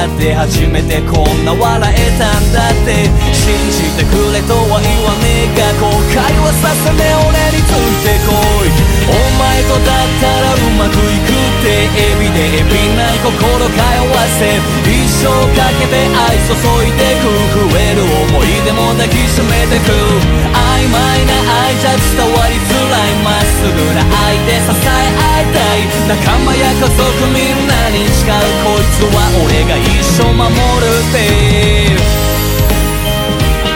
って初めてこんな笑えたんだって。信じてくれとは言わねえが後悔はさせねえ、俺についてこい。お前とだったらうまくいくってエビでエビない心通わせ、一生かけて愛注いでく、増える思い出も抱きしめてく。曖昧な愛じゃ伝わりづらい、まっすぐな愛で支え合いたい。仲間や家族みんなに誓う、こいつは俺が一生守るって。